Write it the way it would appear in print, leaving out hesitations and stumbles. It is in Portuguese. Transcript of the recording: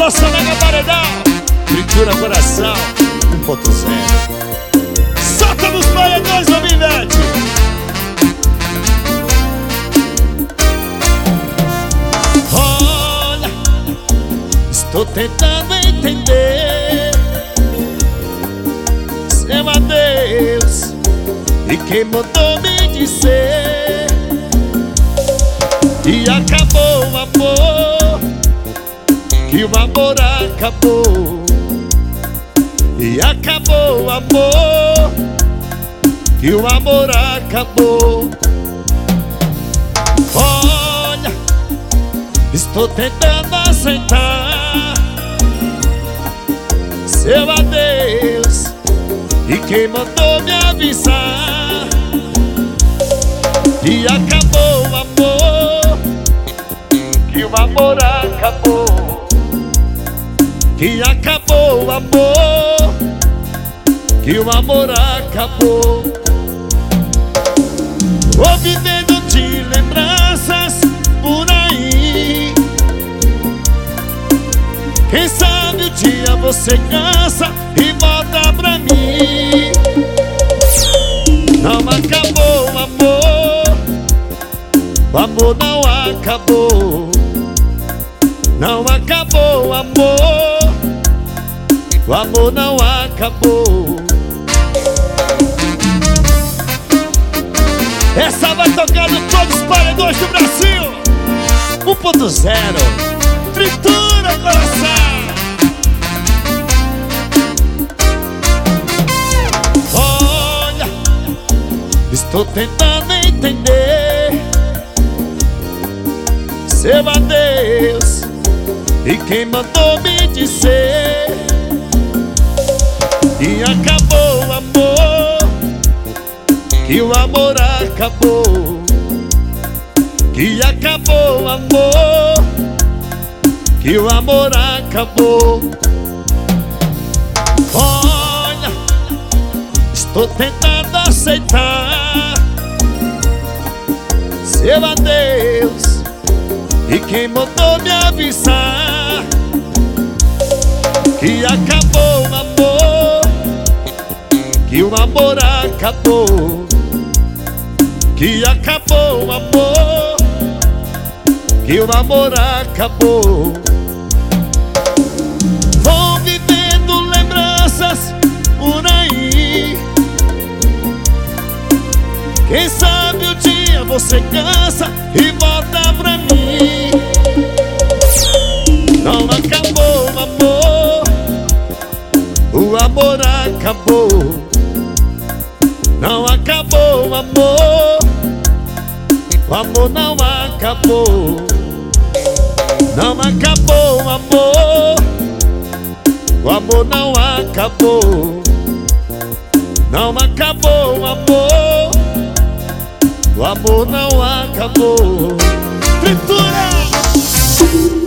Nossa mega paredão, tritura coração 1.0. Solta nos paredões, ô Vivete. Olha, estou tentando entender seu adeus e quem mandou me dizer que acabou o amor, que o amor acabou. E acabou o amor, que o amor acabou. Olha, estou tentando aceitar seu adeus e quem mandou me avisar que acabou o amor, que o amor acabou. Que acabou o amor, que o amor acabou. Vou vivendo de lembranças por aí. Quem sabe o dia você cansa e volta pra mim. Não acabou o amor, o amor não acabou. Não acabou o amor, o amor não acabou. Essa vai tocando todos os paredões do Brasil 1.0. Tritura coração. Olha, estou tentando entender seu adeus e quem mandou me dizer que acabou o amor, que o amor acabou. Que acabou o amor, que o amor acabou. Olha, estou tentando aceitar seu adeus e quem mandou me avisar que acabou o amor, que o amor acabou. Que acabou o amor, que o amor acabou. Vou vivendo lembranças por aí. Quem sabe o dia você cansa e volta pra mim. Não acabou o amor, o amor acabou. Não acabou o amor, o amor não acabou. Não acabou o amor, o amor não acabou. Não acabou o amor, o amor não acabou. Tritura!